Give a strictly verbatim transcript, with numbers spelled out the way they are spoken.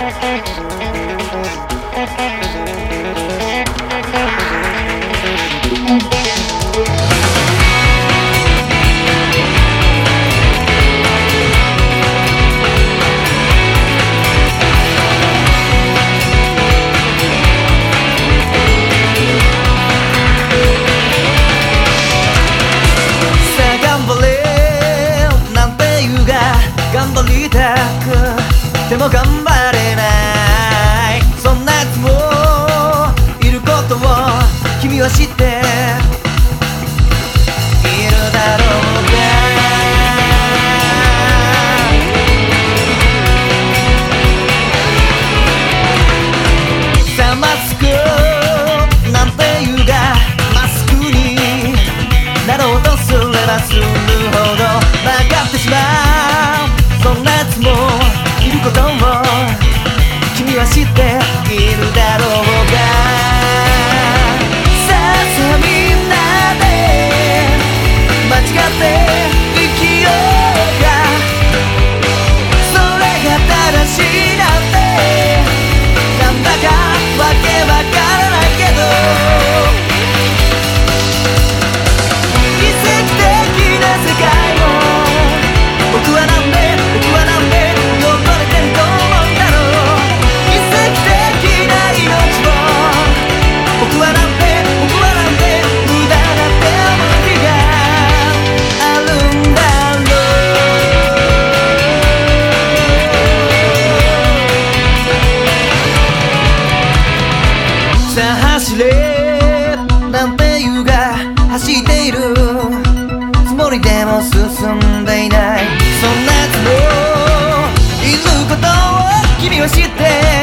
頑張りたくでも頑張れない、そんなやつもいることを君は知っているだろうか。さあマスクなんていうがマスクになろうとすればするほど曲がってしまう、そんなやつもいることを君は知っているだろうか。さあさあみんなで間違って生きようか、それが正しいなんてなんだかわけわからないけど、奇跡的な世界を僕はなんで僕はなんで汚れてると思うんだろう。奇跡的な命を僕はなんで僕はなんで無駄だって思う日があるんだろう。さあ走れなんて言うが走っているつもりでも進んでいない、そんなやつもいることを君は知って